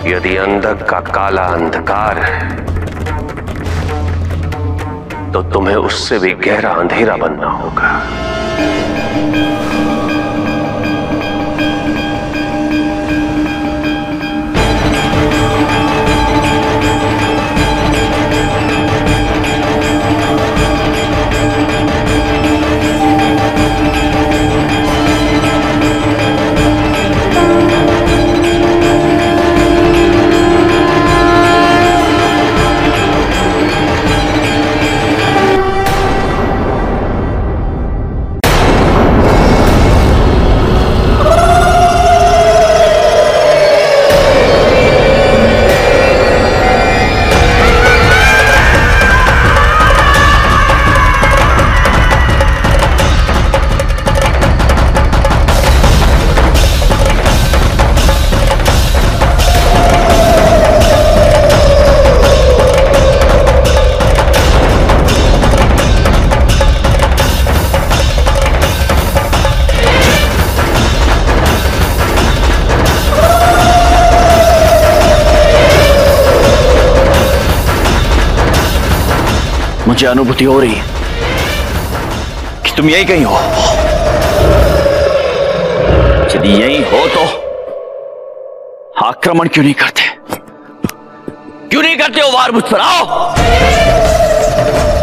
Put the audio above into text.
यदि अंधक का काला अंधकार है तो तुम्हें उससे भी गहरा अंधेरा बनना होगा। मुझे अनुभूति हो रही है कि तुम यही कहीं हो। यदि यही हो तो आक्रमण क्यों नहीं करते? क्यों नहीं करते हो वार? मुझ पर आओ।